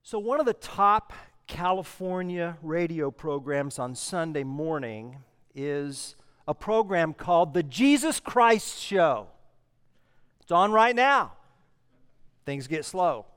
So one of the top California radio programs on Sunday morning is a program called The Jesus Christ Show. It's on right now. Things get slow.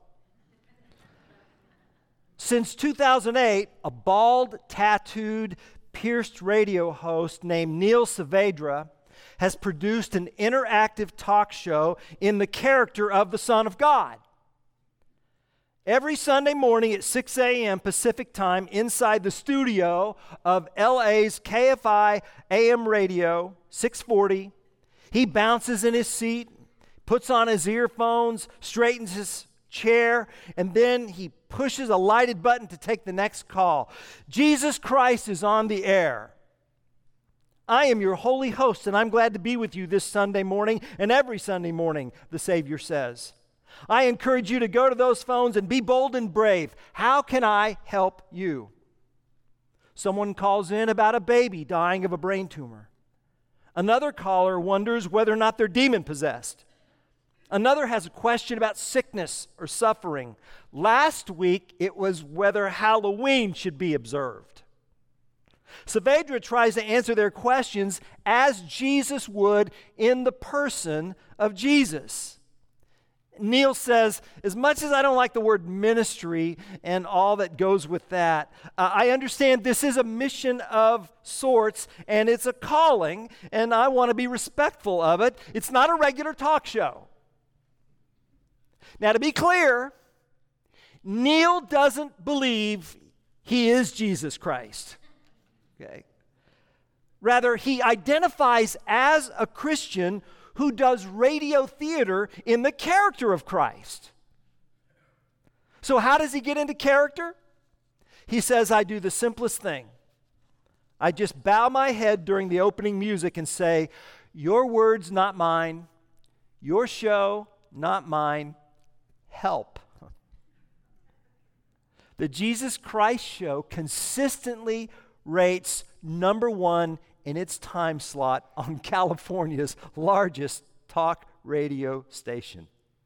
Since 2008, a bald, tattooed, pierced radio host named Neil Saavedra has produced an interactive talk show in the character of the Son of God. Every Sunday morning at 6 a.m. Pacific time inside the studio of LA's KFI AM radio, 640, he bounces in his seat, puts on his earphones, straightens his chair, and then he pushes a lighted button to take the next call. Jesus Christ is on the air. I am your holy host, and I'm glad to be with you this Sunday morning and every Sunday morning, the Savior says. I encourage you to go to those phones and be bold and brave. How can I help you? Someone calls in about a baby dying of a brain tumor. Another caller wonders whether or not they're demon-possessed. Another has a question about sickness or suffering. Last week, it was whether Halloween should be observed. Saavedra tries to answer their questions as Jesus would in the person of Jesus. Neil says, as much as I don't like the word ministry and all that goes with that, I understand this is a mission of sorts, and it's a calling, and I want to be respectful of it. It's not a regular talk show. Now, to be clear, Neil doesn't believe he is Jesus Christ. Okay. Rather, he identifies as a Christian who does radio theater in the character of Christ. So how does he get into character? He says, I do the simplest thing. I just bow my head during the opening music and say, your words, not mine. Your show, not mine. Help. The Jesus Christ Show consistently rates number one in its time slot on California's largest talk radio station.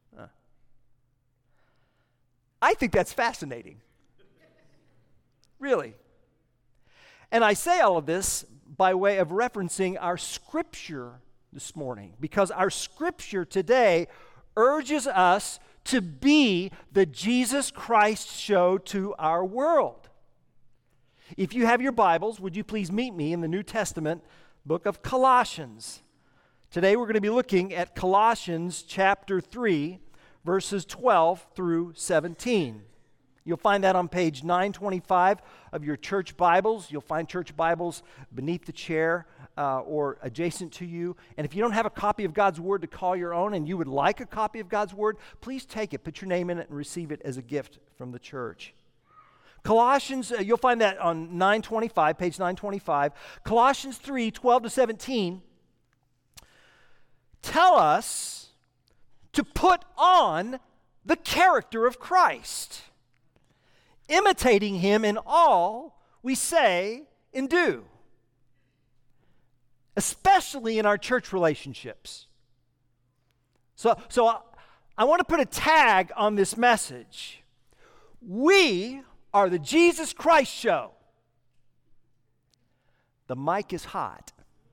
I think that's fascinating. Really. And I say all of this by way of referencing our scripture this morning, because our scripture today urges us to be the Jesus Christ Show to our world. If you have your Bibles, would you please meet me in the New Testament book of Colossians? Today we're going to be looking at Colossians chapter 3, verses 12 through 17. You'll find that on page 925 of your church Bibles. You'll find church Bibles beneath the chair or adjacent to you. And if you don't have a copy of God's Word to call your own and you would like a copy of God's Word, please take it, put your name in it, and receive it as a gift from the church. Colossians, you'll find that on 925, page 925. Colossians 3, 12 to 17 tell us to put on the character of Christ, imitating him in all we say and do, especially in our church relationships. So I want to put a tag on this message. We are the Jesus Christ Show. The mic is hot.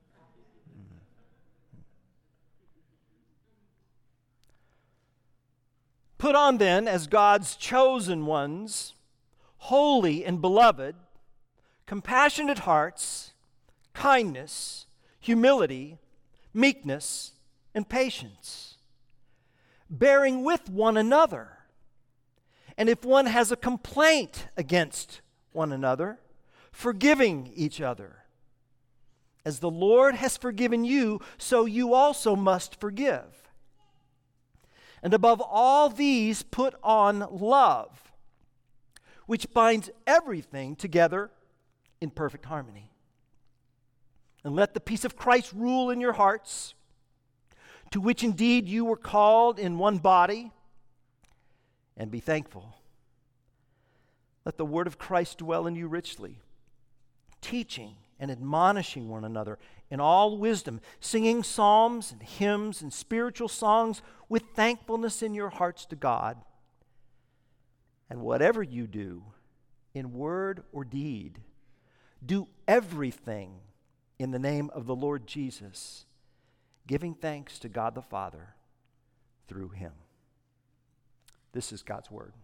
Put on then, as God's chosen ones, holy and beloved, compassionate hearts, kindness, humility, meekness, and patience, bearing with one another. And if one has a complaint against one another, forgiving each other. As the Lord has forgiven you, so you also must forgive. And above all these, put on love, which binds everything together in perfect harmony. And let the peace of Christ rule in your hearts, to which indeed you were called in one body, and be thankful. Let the word of Christ dwell in you richly, teaching and admonishing one another in all wisdom, singing psalms and hymns and spiritual songs with thankfulness in your hearts to God. And whatever you do, in word or deed, do everything in the name of the Lord Jesus, giving thanks to God the Father through him. This is God's word.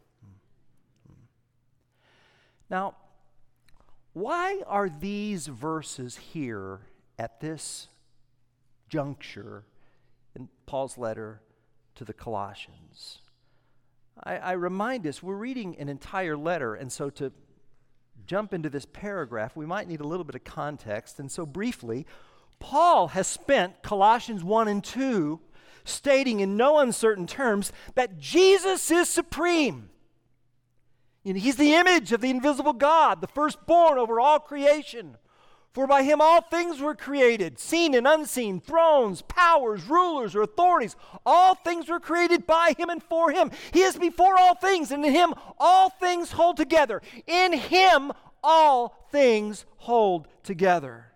Now, why are these verses here at this juncture in Paul's letter to the Colossians? I remind us, we're reading an entire letter, and so to jump into this paragraph, we might need a little bit of context. And so briefly, Paul has spent Colossians 1 and 2 stating in no uncertain terms that Jesus is supreme. You know, he's the image of the invisible God, the firstborn over all creation. For by him all things were created, seen and unseen, thrones, powers, rulers, or authorities. All things were created by him and for him. He is before all things, and in him all things hold together. In him all things hold together.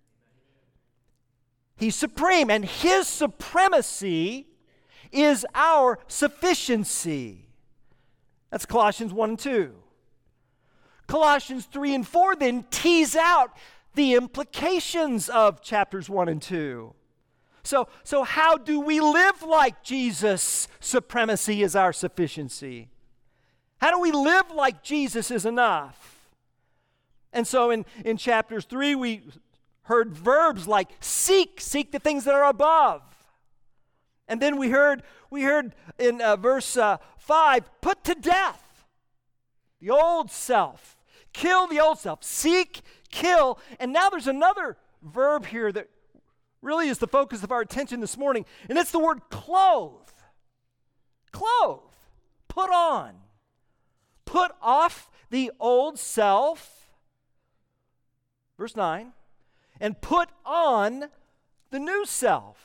He's supreme, and his supremacy is our sufficiency. That's Colossians 1 and 2. Colossians 3 and 4 then tease out the implications of chapters 1 and 2. So how do we live like Jesus' supremacy is our sufficiency? How do we live like Jesus is enough? And so in chapters 3, we heard verbs like seek the things that are above. And then we heard in verse 5, put to death the old self. Kill the old self. Seek, kill. And now there's another verb here that really is the focus of our attention this morning, and it's the word clothe. Clothe. Put on. Put off the old self, verse 9, and put on the new self.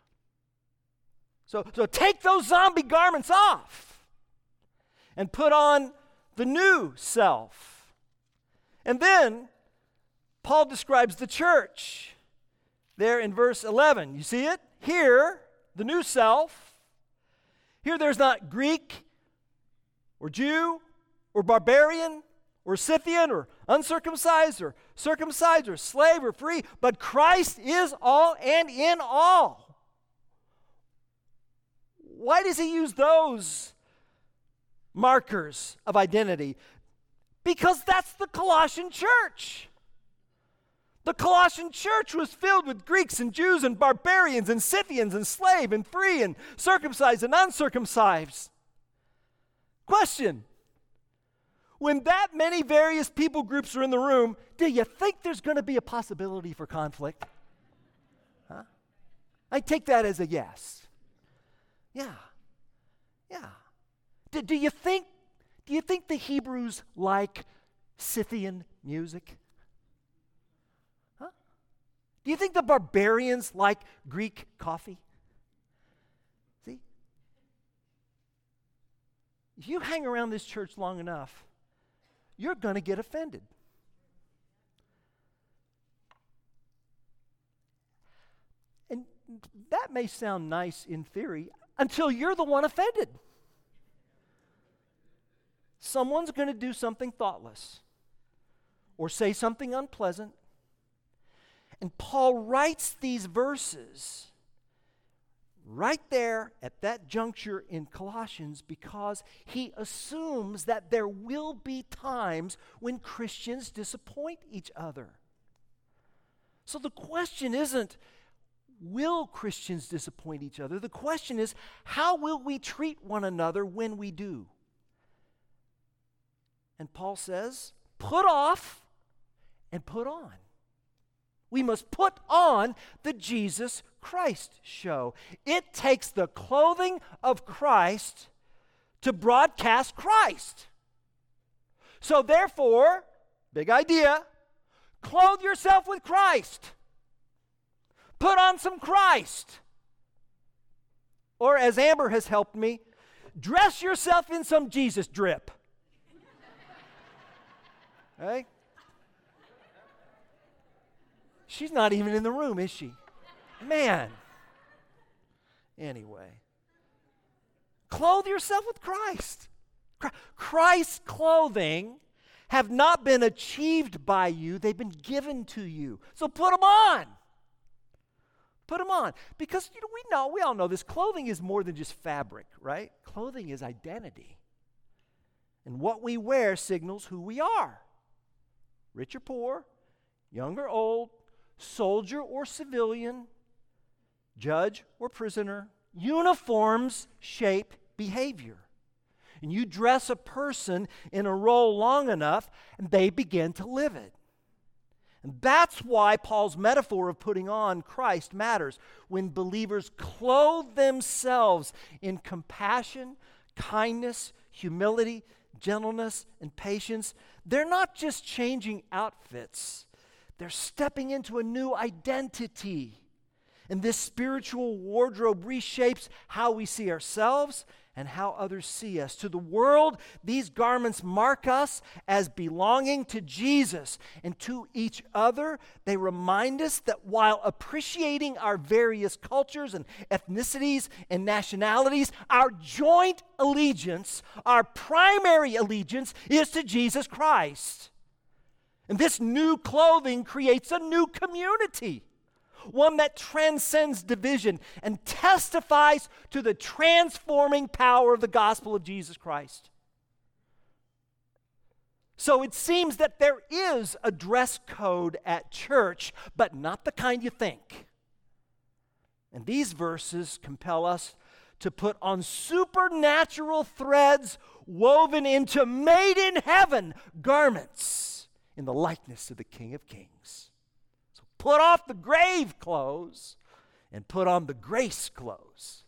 So take those zombie garments off and put on the new self. And then Paul describes the church there in verse 11. You see it? Here, the new self. Here there's not Greek or Jew or barbarian or Scythian or uncircumcised or circumcised or slave or free, but Christ is all and in all. Why does he use those markers of identity? Because that's the Colossian church. The Colossian church was filled with Greeks and Jews and barbarians and Scythians and slave and free and circumcised and uncircumcised. Question: when that many various people groups are in the room, do you think there's going to be a possibility for conflict? Huh? I take that as a yes. Yeah. Do you think the Hebrews like Scythian music? Huh? Do you think the barbarians like Greek coffee? See? If you hang around this church long enough, you're going to get offended. And that may sound nice in theory until you're the one offended. Someone's going to do something thoughtless or say something unpleasant. And Paul writes these verses right there at that juncture in Colossians because he assumes that there will be times when Christians disappoint each other. So the question isn't, will Christians disappoint each other? The question is, how will we treat one another when we do? And Paul says, put off and put on. We must put on the Jesus Christ show. It takes the clothing of Christ to broadcast Christ. So therefore, big idea, clothe yourself with Christ. Put on some Christ. Or as Amber has helped me, dress yourself in some Jesus drip. Right? She's not even in the room, is she? Man. Anyway. Clothe yourself with Christ. Christ's clothing have not been achieved by you, they've been given to you. So put them on. Put them on. Because we all know this. Clothing is more than just fabric, right? Clothing is identity. And what we wear signals who we are. Rich or poor, young or old, soldier or civilian, judge or prisoner. Uniforms shape behavior. And you dress a person in a role long enough, and they begin to live it. And that's why Paul's metaphor of putting on Christ matters. When believers clothe themselves in compassion, kindness, humility, gentleness, and patience, they're not just changing outfits. They're stepping into a new identity. And this spiritual wardrobe reshapes how we see ourselves and how others see us. To the world, these garments mark us as belonging to Jesus. And to each other, they remind us that while appreciating our various cultures and ethnicities and nationalities, our joint allegiance, our primary allegiance, is to Jesus Christ. And this new clothing creates a new community. One that transcends division and testifies to the transforming power of the gospel of Jesus Christ. So it seems that there is a dress code at church, but not the kind you think. And these verses compel us to put on supernatural threads woven into made-in-heaven garments in the likeness of the King of Kings. Put off the grave clothes and put on the grace clothes.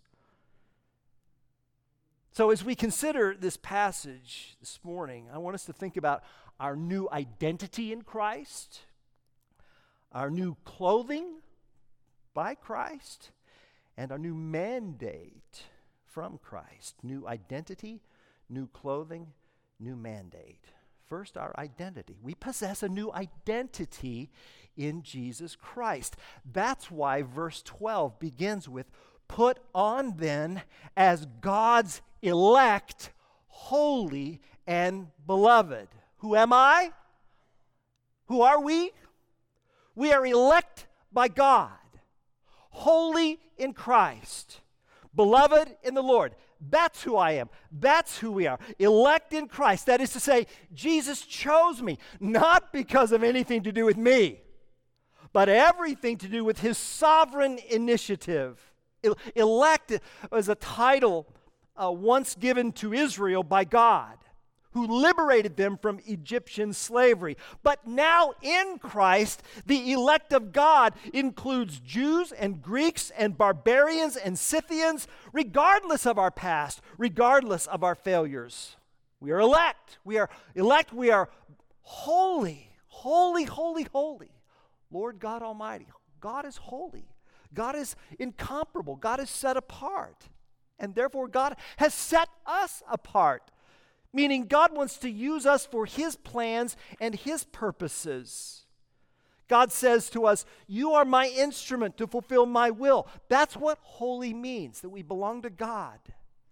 So as we consider this passage this morning, I want us to think about our new identity in Christ, our new clothing by Christ, and our new mandate from Christ. New identity, new clothing, new mandate. First, our identity. We possess a new identity in Jesus Christ. That's why verse 12 begins with, "Put on then as God's elect, holy and beloved." Who am I? Who are we? We are elect by God, holy in Christ, beloved in the Lord. That's who I am. That's who we are. Elect in Christ. That is to say, Jesus chose me, not because of anything to do with me, but everything to do with his sovereign initiative. Elect was a title once given to Israel by God, who liberated them from Egyptian slavery. But now in Christ, the elect of God includes Jews and Greeks and barbarians and Scythians, regardless of our past, regardless of our failures. We are elect. We are elect. We are holy, holy, holy, holy. Lord God Almighty. God is holy. God is incomparable. God is set apart. And therefore, God has set us apart. Meaning God wants to use us for his plans and his purposes. God says to us, "You are my instrument to fulfill my will." That's what holy means, that we belong to God.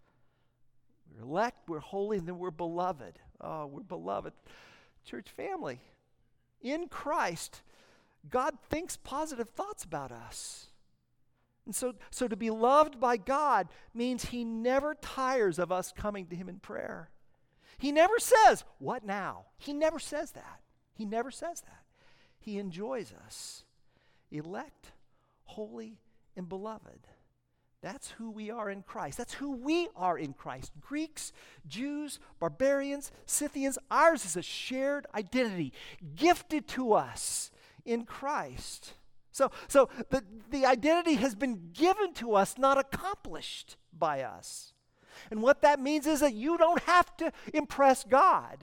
We're elect, we're holy, and then we're beloved. Oh, we're beloved. Church family, in Christ, God thinks positive thoughts about us. And so to be loved by God means he never tires of us coming to him in prayer. He never says, "What now?" He never says that. He never says that. He enjoys us. Elect, holy, and beloved. That's who we are in Christ. That's who we are in Christ. Greeks, Jews, barbarians, Scythians, ours is a shared identity gifted to us in Christ. So the identity has been given to us, not accomplished by us. And what that means is that you don't have to impress God.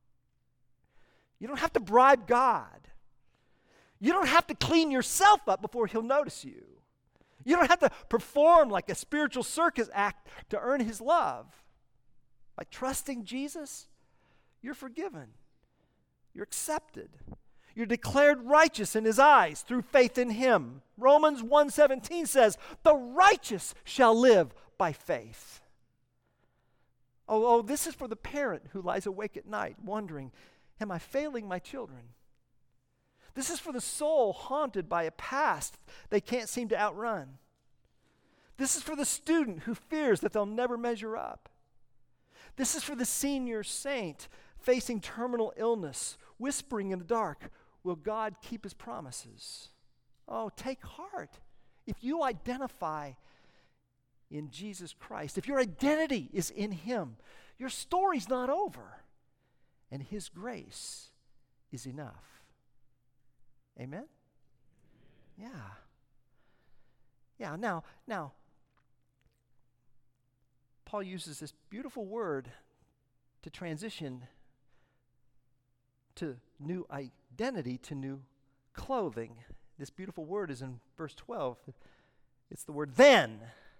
You don't have to bribe God. You don't have to clean yourself up before he'll notice you. You don't have to perform like a spiritual circus act to earn his love. By trusting Jesus, you're forgiven. You're accepted. You're declared righteous in his eyes through faith in him. Romans 1:17 says, "The righteous shall live by faith." Oh, this is for the parent who lies awake at night wondering, am I failing my children? This is for the soul haunted by a past they can't seem to outrun. This is for the student who fears that they'll never measure up. This is for the senior saint facing terminal illness, whispering in the dark, will God keep his promises? Oh, take heart. If you identify in Jesus Christ, if your identity is in him, your story's not over, and his grace is enough. Amen? Yeah. Yeah, now, Paul uses this beautiful word to transition to new identity, to new clothing. This beautiful word is in verse 12. It's the word then.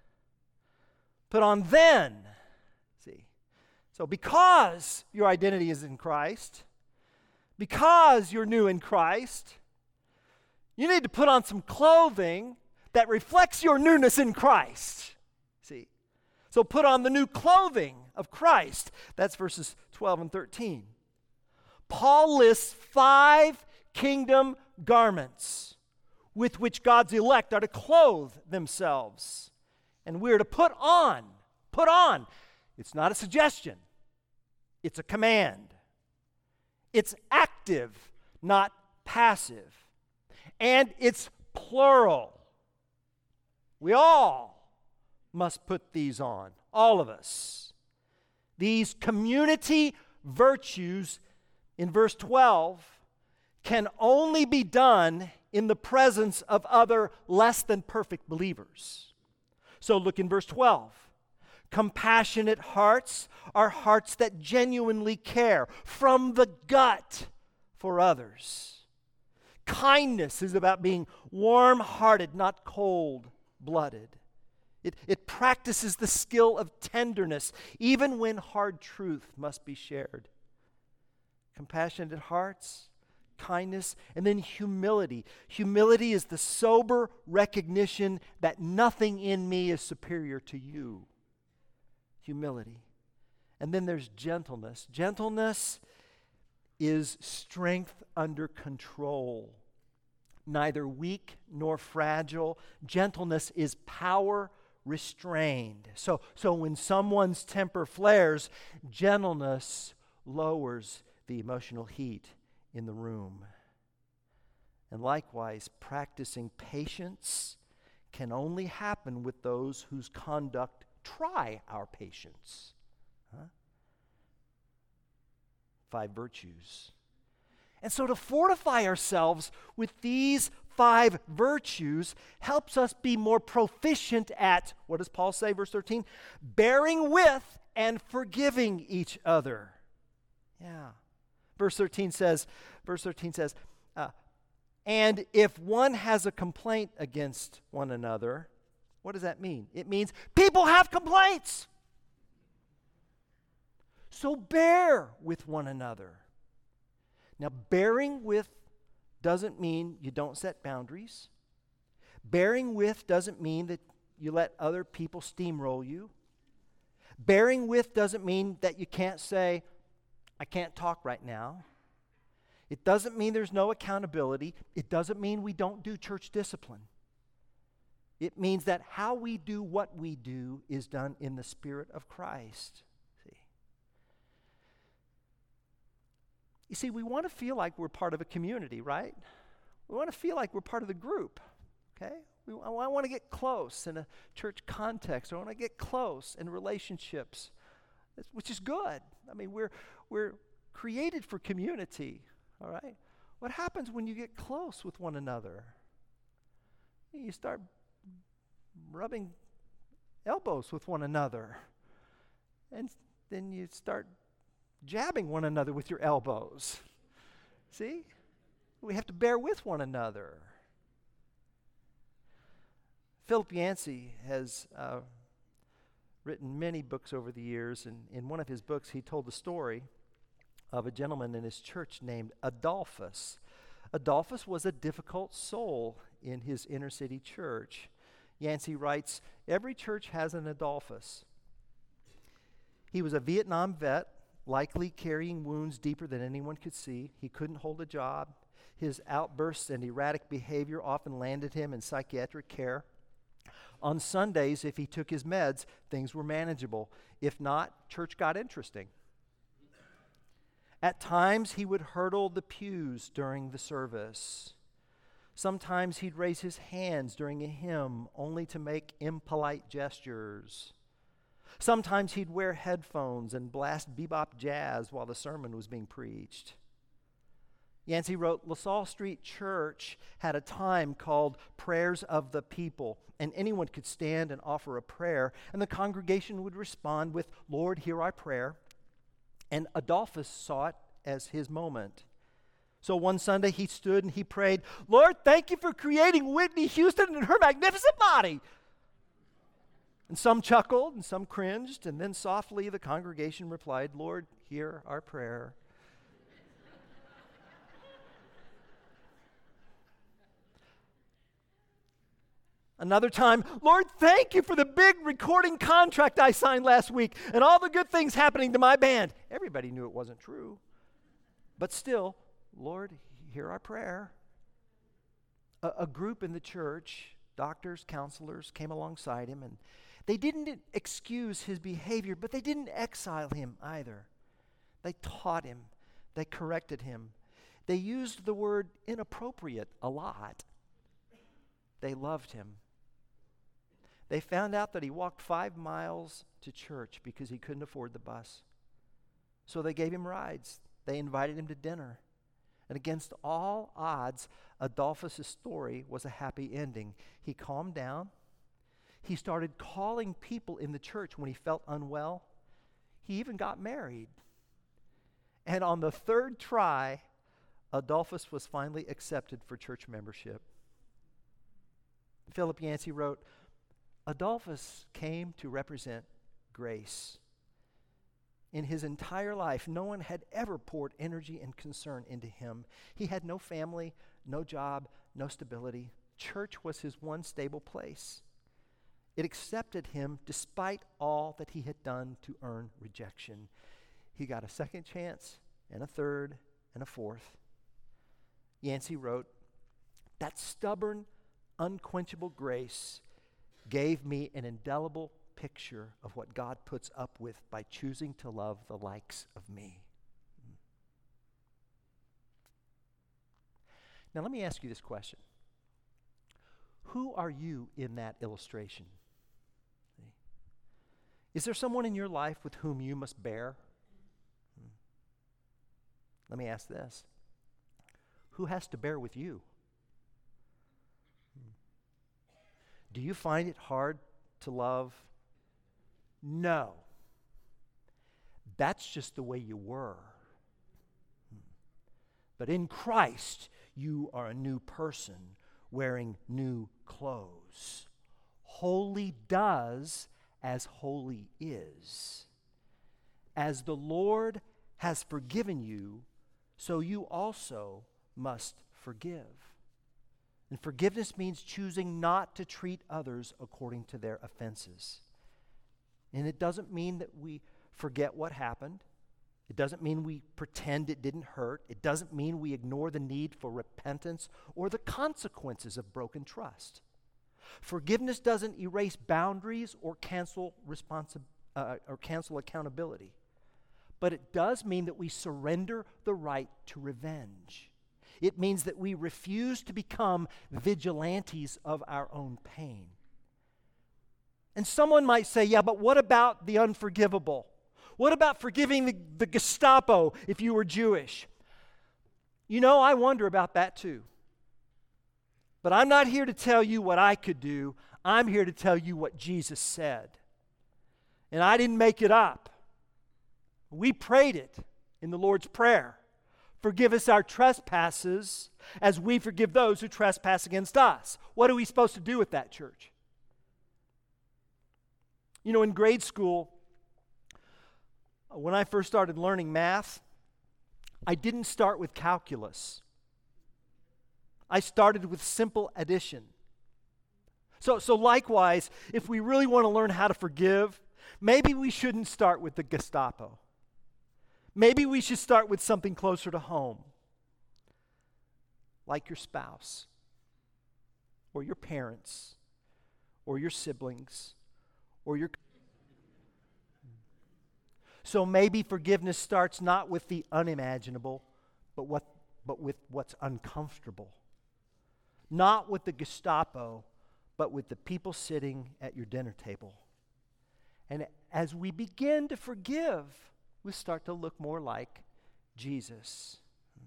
Put on then. See? So because your identity is in Christ, because you're new in Christ, you need to put on some clothing that reflects your newness in Christ. See? So put on the new clothing of Christ. That's verses 12 and 13. Paul lists 5 kingdom garments with which God's elect are to clothe themselves. And we're to put on. Put on. It's not a suggestion. It's a command. It's active, not passive. And it's plural. We all must put these on. All of us. These community virtues in verse 12 can only be done in the presence of other less than perfect believers. So look in verse 12. Compassionate hearts are hearts that genuinely care from the gut for others. Kindness is about being warm-hearted, not cold-blooded. It practices the skill of tenderness, even when hard truth must be shared. Compassionate hearts, kindness, and then humility. Humility is the sober recognition that nothing in me is superior to you. Humility. And then there's gentleness. Gentleness is strength under control. Neither weak nor fragile. Gentleness is power restrained. So when someone's temper flares, gentleness lowers the emotional heat in the room. And likewise, practicing patience can only happen with those whose conduct try our patience. 5 virtues. And so to fortify ourselves with these 5 virtues helps us be more proficient at, what does Paul say, verse 13? Bearing with and forgiving each other. Yeah. Verse 13 says, and if one has a complaint against one another, what does that mean? It means people have complaints. So bear with one another. Now, bearing with doesn't mean you don't set boundaries. Bearing with doesn't mean that you let other people steamroll you. Bearing with doesn't mean that you can't say, I can't talk right now. It doesn't mean there's no accountability. It doesn't mean we don't do church discipline. It means that how we do what we do is done in the Spirit of Christ. You see, we want to feel like we're part of a community, right? We want to feel like we're part of the group, okay? I want to get close in a church context. I want to get close in relationships, which is good. I mean, we're created for community, all right? What happens when you get close with one another? You start rubbing elbows with one another, and then you start jabbing one another with your elbows. See? We have to bear with one another. Philip Yancey has written many books over the years, and in one of his books he told the story of a gentleman in his church named Adolphus. Adolphus was a difficult soul in his inner city church. Yancey writes, every church has an Adolphus. He was a Vietnam vet, likely carrying wounds deeper than anyone could see. He couldn't hold a job. His outbursts and erratic behavior often landed him in psychiatric care. On Sundays, if he took his meds, things were manageable. If not, church got interesting. At times, he would hurdle the pews during the service. Sometimes he'd raise his hands during a hymn only to make impolite gestures. Sometimes he'd wear headphones and blast bebop jazz while the sermon was being preached. Yancey wrote, LaSalle Street Church had a time called Prayers of the People, and anyone could stand and offer a prayer, and the congregation would respond with, Lord, hear our prayer. And Adolphus saw it as his moment. So one Sunday he stood and he prayed, Lord, thank you for creating Whitney Houston and her magnificent body. And some chuckled and some cringed, and then softly the congregation replied, Lord, hear our prayer. Another time, Lord, thank you for the big recording contract I signed last week and all the good things happening to my band. Everybody knew it wasn't true. But still, Lord, hear our prayer. A group in the church, doctors, counselors, came alongside him, and they didn't excuse his behavior, but they didn't exile him either. They taught him. They corrected him. They used the word inappropriate a lot. They loved him. They found out that he walked 5 miles to church because he couldn't afford the bus. So they gave him rides. They invited him to dinner. And against all odds, Adolphus' story was a happy ending. He calmed down. He started calling people in the church when he felt unwell. He even got married. And on the 3rd try, Adolphus was finally accepted for church membership. Philip Yancey wrote, Adolphus came to represent grace. In his entire life, no one had ever poured energy and concern into him. He had no family, no job, no stability. Church was his one stable place. It accepted him despite all that he had done to earn rejection. He got a second chance, and a third, and a fourth. Yancey wrote, that stubborn, unquenchable grace gave me an indelible picture of what God puts up with by choosing to love the likes of me. Now let me ask you this question. Who are you in that illustration? Is there someone in your life with whom you must bear? Let me ask this. Who has to bear with you? Do you find it hard to love? No. That's just the way you were. But in Christ, you are a new person wearing new clothes. Holy does as holy is. As the Lord has forgiven you, so you also must forgive. And forgiveness means choosing not to treat others according to their offenses. And it doesn't mean that we forget what happened. It doesn't mean we pretend it didn't hurt. It doesn't mean we ignore the need for repentance or the consequences of broken trust. Forgiveness doesn't erase boundaries or cancel accountability. But it does mean that we surrender the right to revenge. It means that we refuse to become vigilantes of our own pain. And someone might say, yeah, but what about the unforgivable? What about forgiving the Gestapo if you were Jewish? You know, I wonder about that too. But I'm not here to tell you what I could do. I'm here to tell you what Jesus said. And I didn't make it up. We prayed it in the Lord's Prayer. Forgive us our trespasses as we forgive those who trespass against us. What are we supposed to do with that, church? You know, in grade school, when I first started learning math, I didn't start with calculus. I started with simple addition. So likewise, if we really want to learn how to forgive, Maybe we shouldn't start with the Gestapo. Maybe we should start with something closer to home, like your spouse, or your parents, or your siblings, or your... So maybe forgiveness starts not with the unimaginable, but with what's uncomfortable. Not with the Gestapo, but with the people sitting at your dinner table. And as we begin to forgive, we start to look more like Jesus.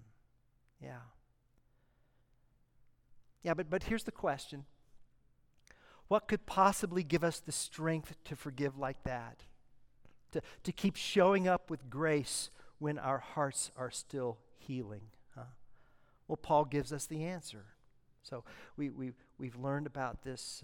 Yeah, but here's the question. What could possibly give us the strength to forgive like that? To keep showing up with grace when our hearts are still healing? Well, Paul gives us the answer. So we've learned about this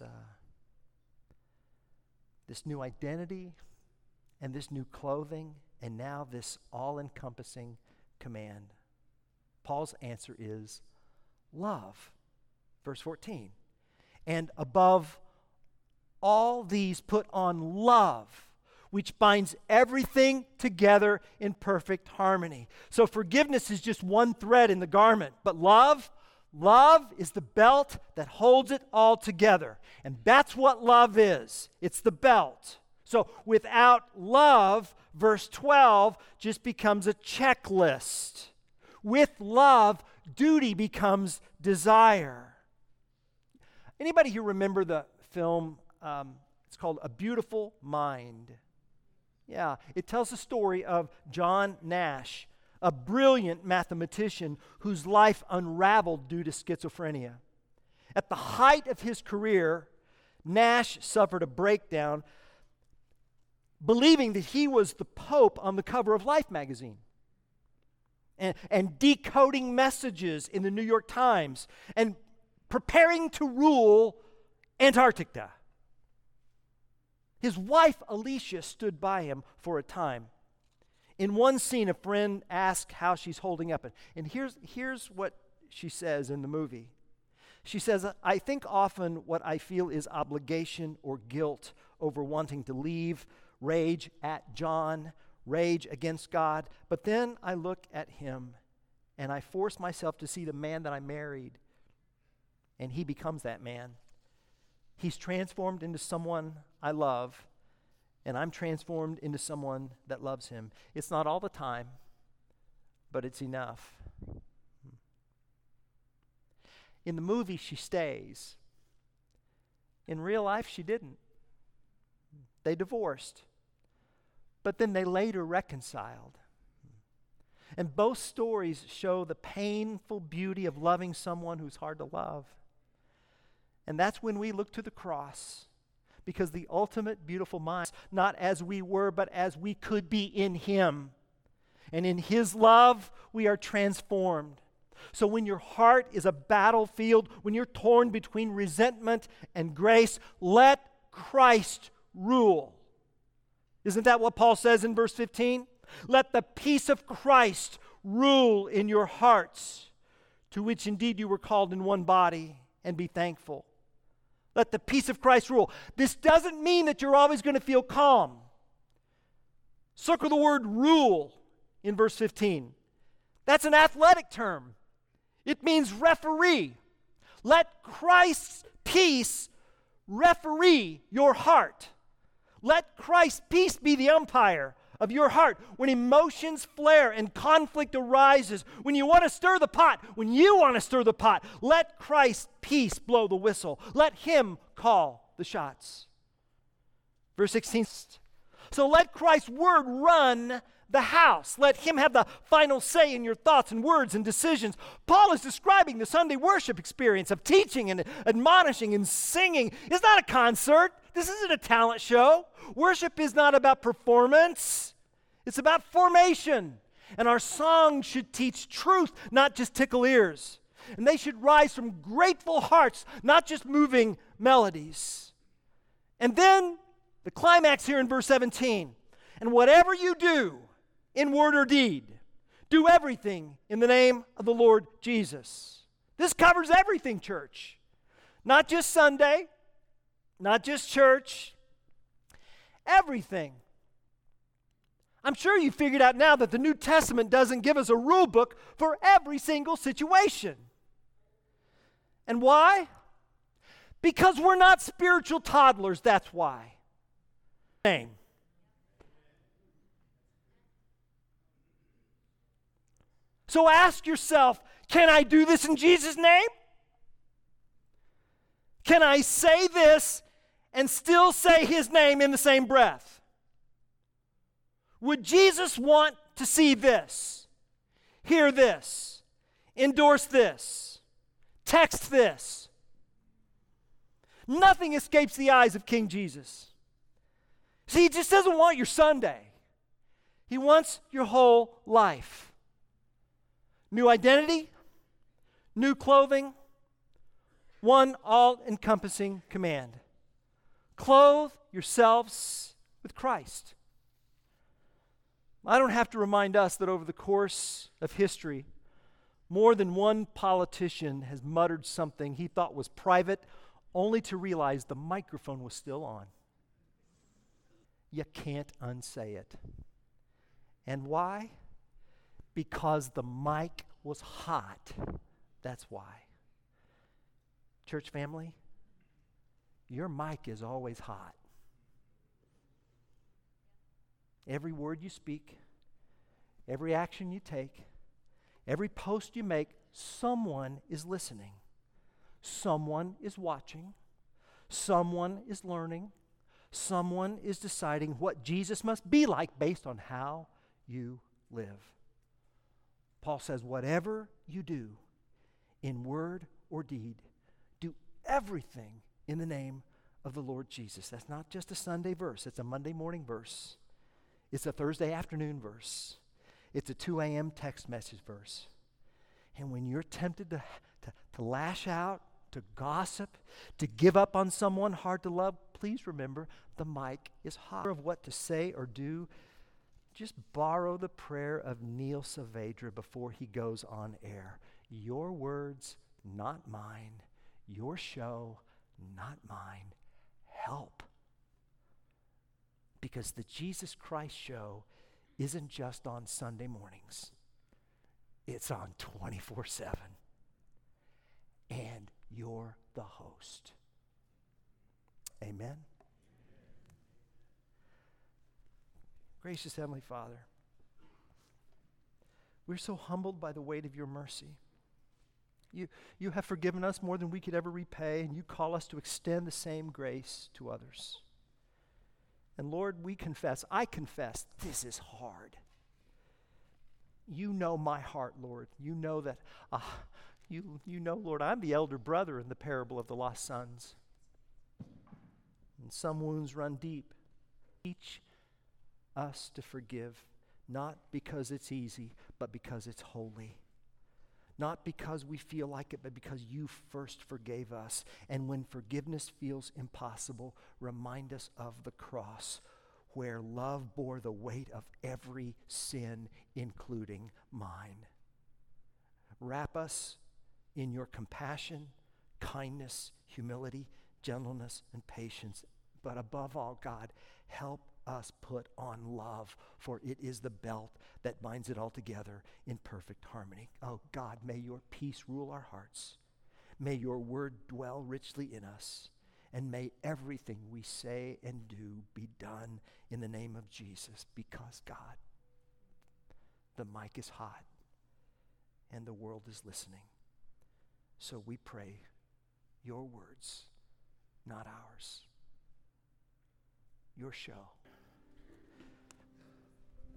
new identity and this new clothing, and now this all-encompassing command. Paul's answer is love. Verse 14. And above all these put on love, which binds everything together in perfect harmony. So forgiveness is just one thread in the garment, but love is the belt that holds it all together. And that's what love is. It's the belt. So without love, verse 12 just becomes a checklist. With love, duty becomes desire. Anybody here remember the film, it's called A Beautiful Mind? Yeah, it tells the story of John Nash, a brilliant mathematician whose life unraveled due to schizophrenia. At the height of his career, Nash suffered a breakdown, believing that he was the Pope on the cover of Life magazine, and decoding messages in the New York Times, and preparing to rule Antarctica. His wife, Alicia, stood by him for a time. In one scene, a friend asked how she's holding up. And here's what she says in the movie. She says, I think often what I feel is obligation or guilt over wanting to leave, rage at John, rage against God. But then I look at him and I force myself to see the man that I married, and he becomes that man. He's transformed into someone I love, and I'm transformed into someone that loves him. It's not all the time, but it's enough. In the movie, she stays. In real life, she didn't. They divorced, but then they later reconciled. And both stories show the painful beauty of loving someone who's hard to love. And that's when we look to the cross, because the ultimate beautiful mind, not as we were, but as we could be in him. And in his love, we are transformed. So when your heart is a battlefield, when you're torn between resentment and grace, let Christ rule. Isn't that what Paul says in verse 15? Let the peace of Christ rule in your hearts, to which indeed you were called in one body, and be thankful. Let the peace of Christ rule. This doesn't mean that you're always going to feel calm. Circle the word rule in verse 15. That's an athletic term. It means referee. Let Christ's peace referee your heart. Let Christ's peace be the umpire of your heart. When emotions flare and conflict arises, when you want to stir the pot, let Christ's peace blow the whistle. Let him call the shots. Verse 16. So let Christ's word run the house. Let him have the final say in your thoughts and words and decisions. Paul is describing the Sunday worship experience of teaching and admonishing and singing. It's not a concert. This isn't a talent show. Worship is not about performance. It's about formation. And our songs should teach truth, not just tickle ears. And they should rise from grateful hearts, not just moving melodies. And then the climax here in verse 17. And whatever you do, in word or deed, do everything in the name of the Lord Jesus. This covers everything, church. Not just Sunday, not just church. everything. I'm sure you figured out now that the New Testament doesn't give us a rule book for every single situation. And why? Because we're not spiritual toddlers, that's why. Name. So ask yourself, can I do this in Jesus' name? Can I say this and still say His name in the same breath? Would Jesus want to see this, hear this, endorse this, text this? Nothing escapes the eyes of King Jesus. See, He just doesn't want your Sunday. He wants your whole life. New identity, new clothing, one all-encompassing command. Clothe yourselves with Christ. I don't have to remind us that over the course of history, more than one politician has muttered something he thought was private, only to realize the microphone was still on. You can't unsay it. And why? Because the mic was hot. That's why. Church family, your mic is always hot. Every word you speak, every action you take, every post you make, someone is listening. Someone is watching. Someone is learning. Someone is deciding what Jesus must be like based on how you live. Paul says, whatever you do, in word or deed, do everything in the name of the Lord Jesus. That's not just a Sunday verse. It's a Monday morning verse. It's a Thursday afternoon verse. It's a 2 a.m. text message verse. And when you're tempted to lash out, to gossip, to give up on someone hard to love, please remember the mic is hot. Of what to say or do, just borrow the prayer of Neil Saavedra before he goes on air. Your words, not mine. Your show, not mine. Help. Because the Jesus Christ show isn't just on Sunday mornings. It's on 24/7. And you're the host. Amen. Gracious Heavenly Father, we're so humbled by the weight of your mercy. You have forgiven us more than we could ever repay, and you call us to extend the same grace to others. And Lord, I confess, this is hard. You know my heart, Lord. You know that, you know, Lord, I'm the elder brother in the parable of the lost sons. And some wounds run deep. Teach us to forgive, not because it's easy, but because it's holy. Not because we feel like it, but because you first forgave us. And when forgiveness feels impossible, remind us of the cross, where love bore the weight of every sin, including mine. Wrap us in your compassion, kindness, humility, gentleness, and patience. But above all, God, help us put on love, for it is the belt that binds it all together in perfect harmony. Oh God, may your peace rule our hearts. May your word dwell richly in us. And may everything we say and do be done in the name of Jesus, because God, the mic is hot and the world is listening. So we pray your words, not ours. Your show.